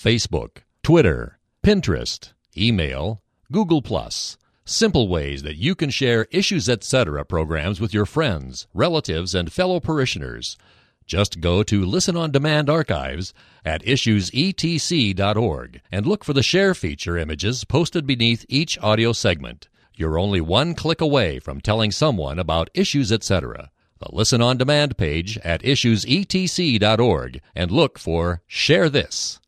Facebook, Twitter, Pinterest, email, Google+. Simple ways that you can share Issues Etc. programs with your friends, relatives, and fellow parishioners. Just go to Listen on Demand archives at issuesetc.org and look for the share feature images posted beneath each audio segment. You're only one click away from telling someone about Issues Etc. The Listen on Demand page at issuesetc.org and look for Share This.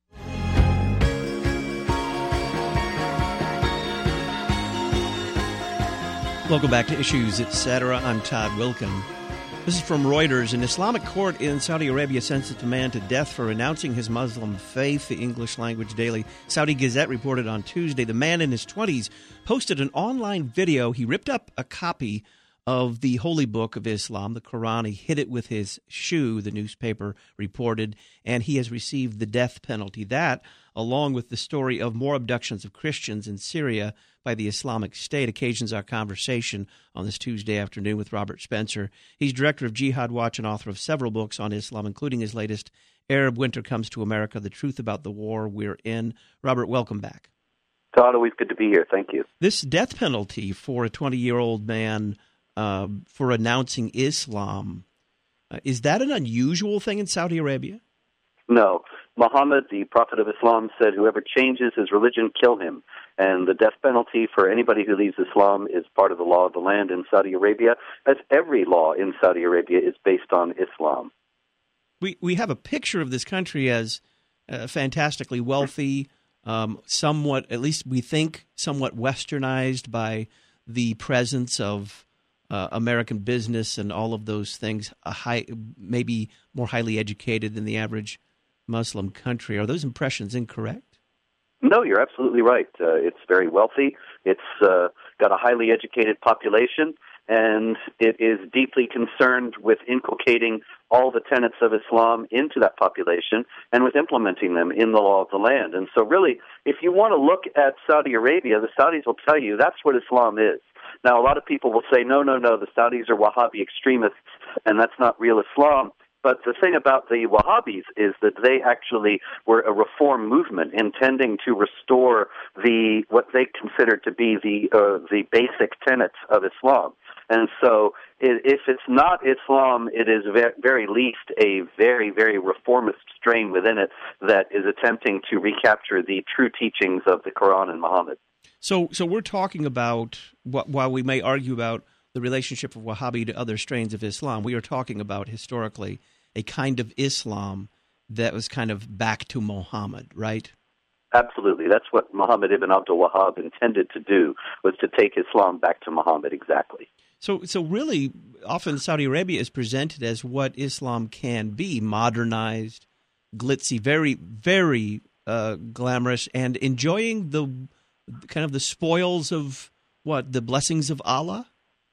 Welcome back to Issues Etc. I'm Todd Wilkin. This is from Reuters. An Islamic court in Saudi Arabia sentenced a man to death for renouncing his Muslim faith, the English-language daily Saudi Gazette reported on Tuesday. The man in his 20s posted an online video. He ripped up a copy of the holy book of Islam, the Quran. He hit it with his shoe, the newspaper reported, and he has received the death penalty. That, along with the story of more abductions of Christians in Syria by the Islamic State, occasions our conversation on this Tuesday afternoon with Robert Spencer. He's director of Jihad Watch and author of several books on Islam, including his latest, Arab Winter Comes to America, The Truth About the War We're In. Robert, welcome back. Todd, always good to be here. Thank you. This death penalty for a 20-year-old man for announcing Islam, is that an unusual thing in Saudi Arabia? No. Muhammad, the Prophet of Islam, said whoever changes his religion, kill him. And the death penalty for anybody who leaves Islam is part of the law of the land in Saudi Arabia, as every law in Saudi Arabia is based on Islam. We have a picture of this country as fantastically wealthy, somewhat, at least we think, somewhat westernized by the presence of American business and all of those things, maybe more highly educated than the average Muslim country. Are those impressions incorrect? No, you're absolutely right. It's very wealthy. It's got a highly educated population, and it is deeply concerned with inculcating all the tenets of Islam into that population and with implementing them in the law of the land. And so really, if you want to look at Saudi Arabia, the Saudis will tell you that's what Islam is. Now, a lot of people will say, no, the Saudis are Wahhabi extremists, and that's not real Islam. But the thing about the Wahhabis is that they actually were a reform movement intending to restore what they considered to be the basic tenets of Islam. And so if it's not Islam, it is very least a very, very reformist strain within it that is attempting to recapture the true teachings of the Quran and Muhammad. So we're talking about, while we may argue about the relationship of Wahhabi to other strains of Islam, we are talking about historically a kind of Islam that was kind of back to Muhammad, right? Absolutely. That's what Muhammad ibn Abdul Wahhab intended to do, was to take Islam back to Muhammad, exactly. So really, often Saudi Arabia is presented as what Islam can be, modernized, glitzy, very, very glamorous, and enjoying the kind of the spoils of, the blessings of Allah?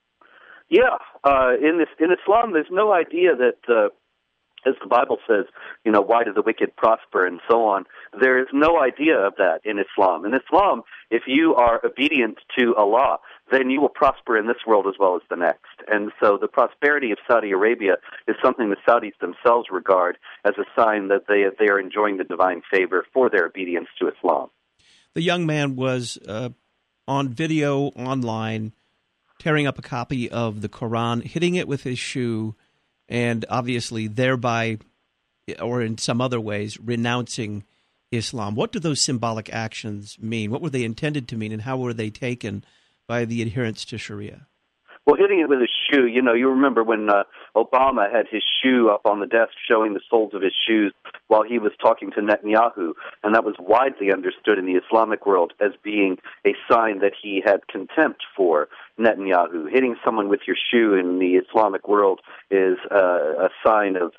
Yeah. In Islam, there's no idea that... as the Bible says, why do the wicked prosper and so on. There is no idea of that in Islam. In Islam, if you are obedient to Allah, then you will prosper in this world as well as the next. And so the prosperity of Saudi Arabia is something the Saudis themselves regard as a sign that they are enjoying the divine favor for their obedience to Islam. The young man was on video online, tearing up a copy of the Quran, hitting it with his shoe, and obviously thereby, or in some other ways, renouncing Islam. What do those symbolic actions mean? What were they intended to mean, and how were they taken by the adherents to Sharia? Well, hitting it with a shoe, you remember when Obama had his shoe up on the desk showing the soles of his shoes while he was talking to Netanyahu, and that was widely understood in the Islamic world as being a sign that he had contempt for Netanyahu. Hitting someone with your shoe in the Islamic world is a sign of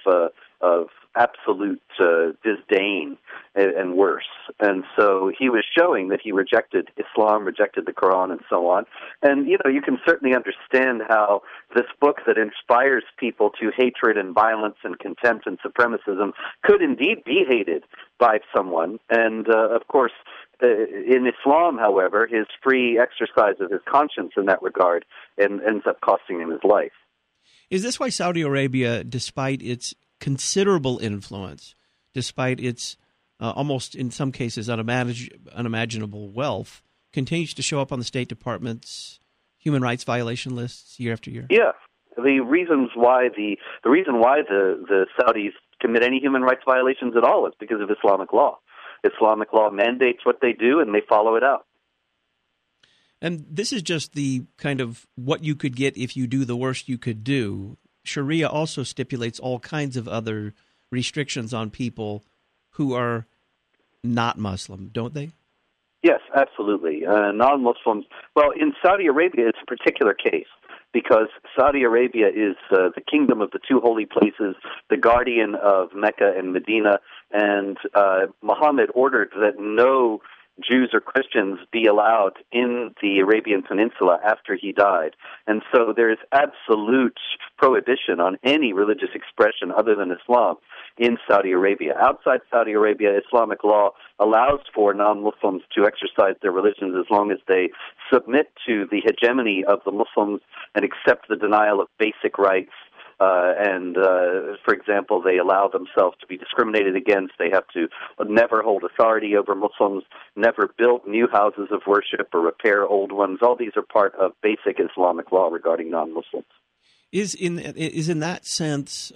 absolute disdain and worse. And so he was showing that he rejected Islam, rejected the Quran, and so on. And, you can certainly understand how this book that inspires people to hatred and violence and contempt and supremacism could indeed be hated by someone. And, of course, in Islam, however, his free exercise of his conscience in that regard ends up costing him his life. Is this why Saudi Arabia, despite its considerable influence, despite its almost in some cases unimaginable wealth, continues to show up on the State Department's human rights violation lists year after year? Yeah. The reason why the Saudis commit any human rights violations at all is because of Islamic law. Islamic law mandates what they do, and they follow it out. And this is just the kind of what you could get if you do the worst you could do. Sharia also stipulates all kinds of other restrictions on people who are not Muslim, don't they? Yes, absolutely. Non-Muslims. Well, in Saudi Arabia, it's a particular case because Saudi Arabia is the kingdom of the two holy places, the guardian of Mecca and Medina, and Muhammad ordered that no Jews or Christians be allowed in the Arabian Peninsula after he died. And so there is absolute prohibition on any religious expression other than Islam in Saudi Arabia. Outside Saudi Arabia, Islamic law allows for non-Muslims to exercise their religions as long as they submit to the hegemony of the Muslims and accept the denial of basic rights. For example, they allow themselves to be discriminated against. They have to never hold authority over Muslims, never build new houses of worship or repair old ones. All these are part of basic Islamic law regarding non-Muslims. Is in that sense,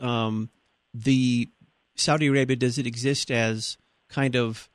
the Saudi Arabia, does it exist as kind of,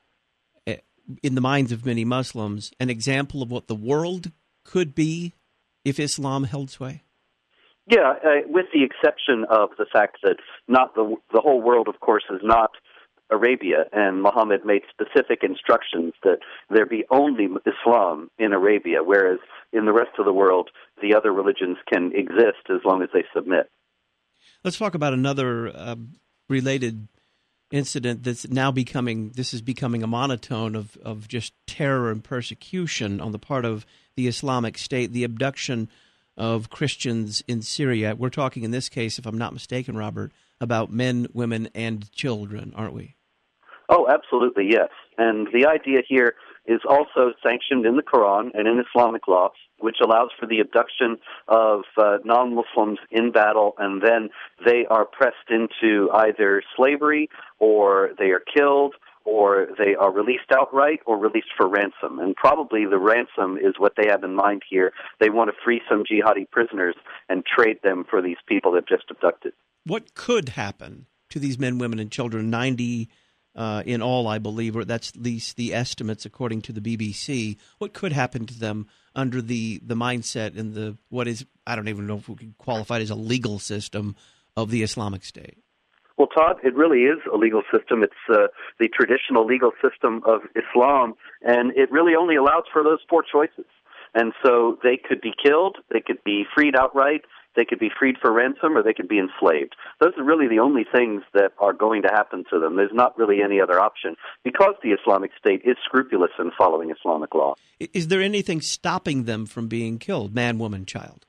in the minds of many Muslims, an example of what the world could be if Islam held sway? Yeah, with the exception of the fact that not the whole world, of course, is not Arabia, and Muhammad made specific instructions that there be only Islam in Arabia, whereas in the rest of the world, the other religions can exist as long as they submit. Let's talk about another related incident that's now becoming a monotone of just terror and persecution on the part of the Islamic State, the abduction of Christians in Syria. We're talking in this case, if I'm not mistaken, Robert, about men, women, and children, aren't we? Oh, absolutely, yes. And the idea here is also sanctioned in the Quran and in Islamic law, which allows for the abduction of non-Muslims in battle, and then they are pressed into either slavery, or they are killed, or they are released outright or released for ransom. And probably the ransom is what they have in mind here. They want to free some jihadi prisoners and trade them for these people they've just abducted. What could happen to these men, women, and children? 90 in all, I believe, or that's at least the estimates according to the BBC. What could happen to them under the mindset and the what is, I don't even know if we could qualify it as a legal system of the Islamic State? Well, Todd, it really is a legal system. It's the traditional legal system of Islam, and it really only allows for those four choices. And so they could be killed, they could be freed outright, they could be freed for ransom, or they could be enslaved. Those are really the only things that are going to happen to them. There's not really any other option because the Islamic State is scrupulous in following Islamic law. Is there anything stopping them from being killed, man, woman, child?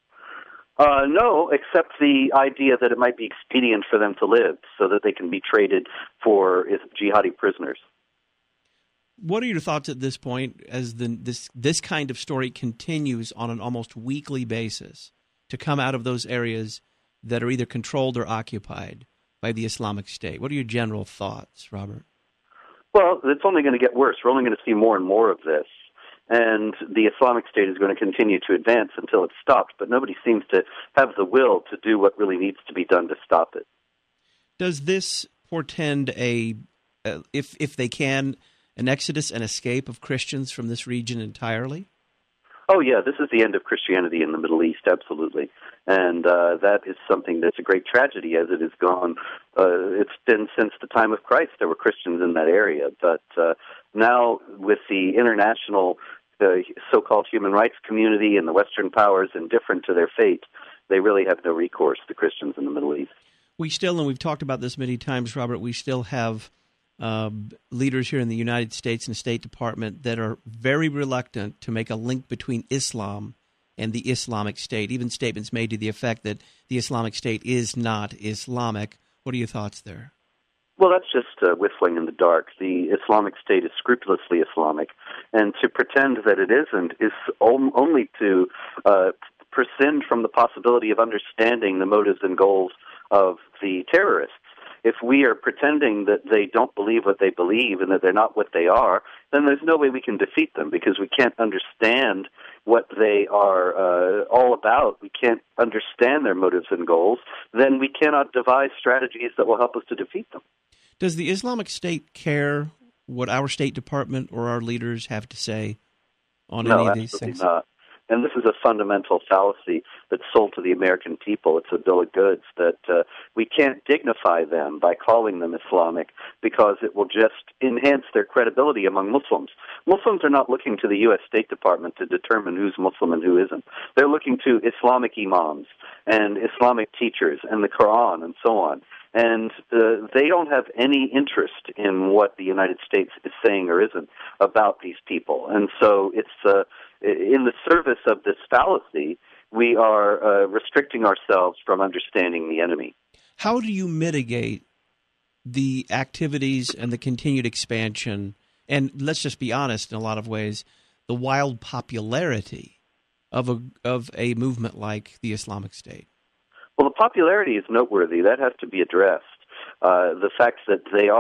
No, except the idea that it might be expedient for them to live so that they can be traded for jihadi prisoners. What are your thoughts at this point as this kind of story continues on an almost weekly basis to come out of those areas that are either controlled or occupied by the Islamic State? What are your general thoughts, Robert? Well, it's only going to get worse. We're only going to see more and more of this. And the Islamic State is going to continue to advance until it's stopped, but nobody seems to have the will to do what really needs to be done to stop it. Does this portend if they can, an exodus and escape of Christians from this region entirely? Oh, yeah, this is the end of Christianity in the Middle East, absolutely. And that is something that's a great tragedy as it has gone. It's been since the time of Christ there were Christians in that area. But now with the international so-called human rights community and the Western powers indifferent to their fate, they really have no recourse, the Christians in the Middle East. We still, and we've talked about this many times, Robert, we still have leaders here in the United States and the State Department that are very reluctant to make a link between Islam and the Islamic State, even statements made to the effect that the Islamic State is not Islamic. What are your thoughts there? Well, that's just whistling in the dark. The Islamic State is scrupulously Islamic, and to pretend that it isn't is only to prescind from the possibility of understanding the motives and goals of the terrorists. If we are pretending that they don't believe what they believe and that they're not what they are, then there's no way we can defeat them because we can't understand what they are all about. We can't understand their motives and goals. Then we cannot devise strategies that will help us to defeat them. Does the Islamic State care what our State Department or our leaders have to say on any of these things? No, absolutely not. And this is a fundamental fallacy that's sold to the American people. It's a bill of goods that we can't dignify them by calling them Islamic because it will just enhance their credibility among Muslims. Muslims are not looking to the U.S. State Department to determine who's Muslim and who isn't. They're looking to Islamic imams and Islamic teachers and the Quran and so on. And they don't have any interest in what the United States is saying or isn't about these people. And so it's in the service of this fallacy, we are restricting ourselves from understanding the enemy. How do you mitigate the activities and the continued expansion, and let's just be honest, in a lot of ways, the wild popularity of a movement like the Islamic State? Well, the popularity is noteworthy. That has to be addressed. The fact that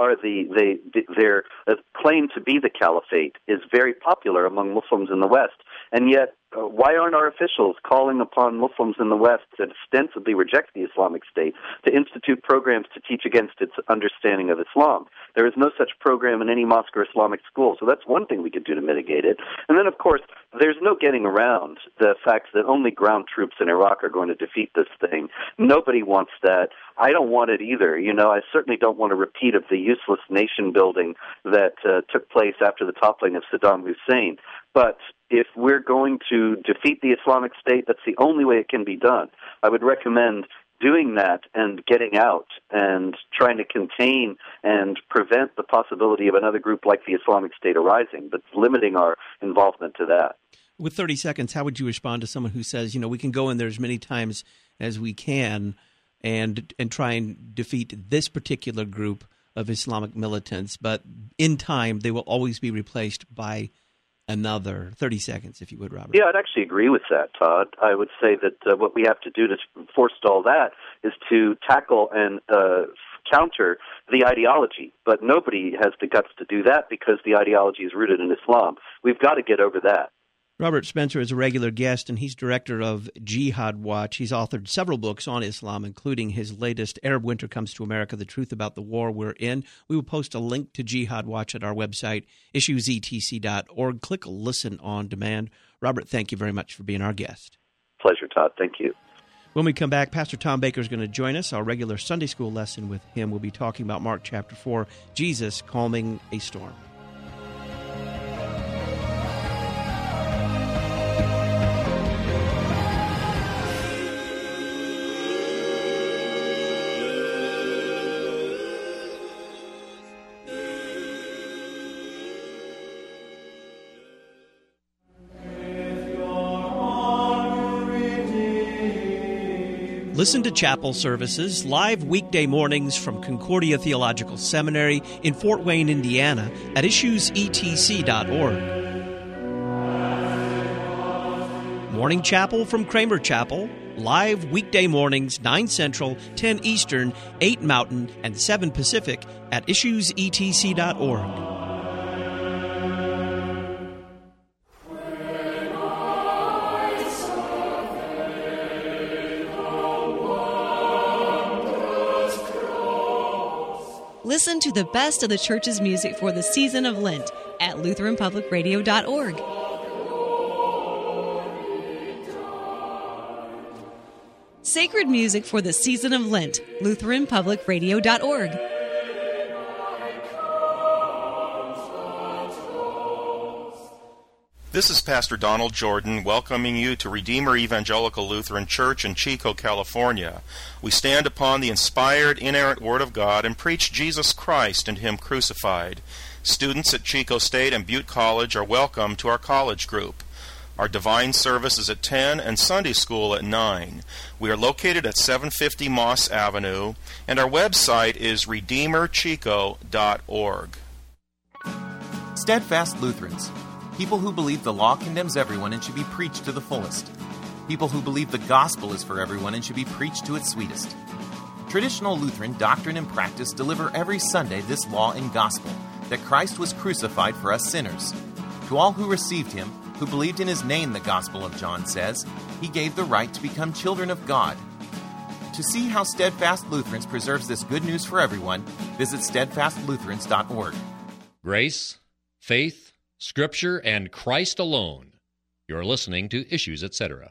their claim to be the caliphate is very popular among Muslims in the West, and yet why aren't our officials calling upon Muslims in the West that ostensibly reject the Islamic State to institute programs to teach against its understanding of Islam? There is no such program in any mosque or Islamic school, so that's one thing we could do to mitigate it. And then, of course, there's no getting around the fact that only ground troops in Iraq are going to defeat this thing. Nobody wants that. I don't want it either. I certainly don't want a repeat of the useless nation building that took place after the toppling of Saddam Hussein. But if we're going to defeat the Islamic State, that's the only way it can be done. I would recommend doing that and getting out and trying to contain and prevent the possibility of another group like the Islamic State arising, but limiting our involvement to that. With 30 seconds, how would you respond to someone who says, we can go in there as many times as we can and try and defeat this particular group of Islamic militants, but in time they will always be replaced by another? 30 seconds, if you would, Robert. Yeah, I'd actually agree with that, Todd. I would say that what we have to do to forestall that is to tackle and counter the ideology. But nobody has the guts to do that because the ideology is rooted in Islam. We've got to get over that. Robert Spencer is a regular guest, and he's director of Jihad Watch. He's authored several books on Islam, including his latest, Arab Winter Comes to America, The Truth About the War We're In. We will post a link to Jihad Watch at our website, issuesetc.org. Click Listen on Demand. Robert, thank you very much for being our guest. Pleasure, Todd. Thank you. When we come back, Pastor Tom Baker is going to join us. Our regular Sunday school lesson with him. We'll be talking about Mark chapter 4, Jesus calming a storm. Listen to chapel services live weekday mornings from Concordia Theological Seminary in Fort Wayne, Indiana at issuesetc.org. Morning Chapel from Kramer Chapel, live weekday mornings 9 Central, 10 Eastern, 8 Mountain, and 7 Pacific at issuesetc.org. Listen to the best of the church's music for the season of Lent at LutheranPublicRadio.org. Sacred music for the season of Lent, LutheranPublicRadio.org. This is Pastor Donald Jordan welcoming you to Redeemer Evangelical Lutheran Church in Chico, California. We stand upon the inspired, inerrant Word of God and preach Jesus Christ and Him crucified. Students at Chico State and Butte College are welcome to our college group. Our divine service is at 10 and Sunday school at 9. We are located at 750 Moss Avenue, and our website is redeemerchico.org. Steadfast Lutherans. People who believe the law condemns everyone and should be preached to the fullest. People who believe the gospel is for everyone and should be preached to its sweetest. Traditional Lutheran doctrine and practice deliver every Sunday this law and gospel, that Christ was crucified for us sinners. To all who received him, who believed in his name, the Gospel of John says, he gave the right to become children of God. To see how Steadfast Lutherans preserves this good news for everyone, visit steadfastlutherans.org. Grace, faith, Scripture, and Christ alone. You're listening to Issues, Etc.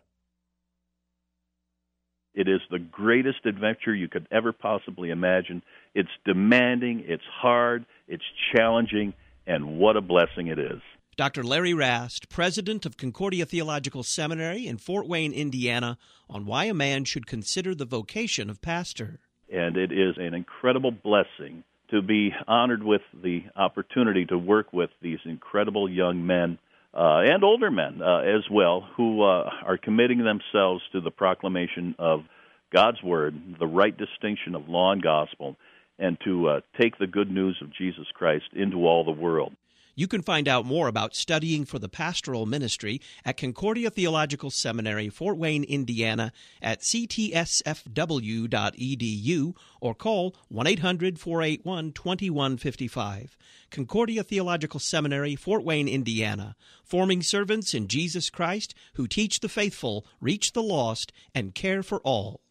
It is the greatest adventure you could ever possibly imagine. It's demanding, it's hard, it's challenging, and what a blessing it is. Dr. Larry Rast, president of Concordia Theological Seminary in Fort Wayne, Indiana, on why a man should consider the vocation of pastor. And it is an incredible blessing to be honored with the opportunity to work with these incredible young men and older men as well, who are committing themselves to the proclamation of God's Word, the right distinction of law and gospel, and to take the good news of Jesus Christ into all the world. You can find out more about studying for the pastoral ministry at Concordia Theological Seminary, Fort Wayne, Indiana, at ctsfw.edu or call 1-800-481-2155. Concordia Theological Seminary, Fort Wayne, Indiana, forming servants in Jesus Christ who teach the faithful, reach the lost, and care for all.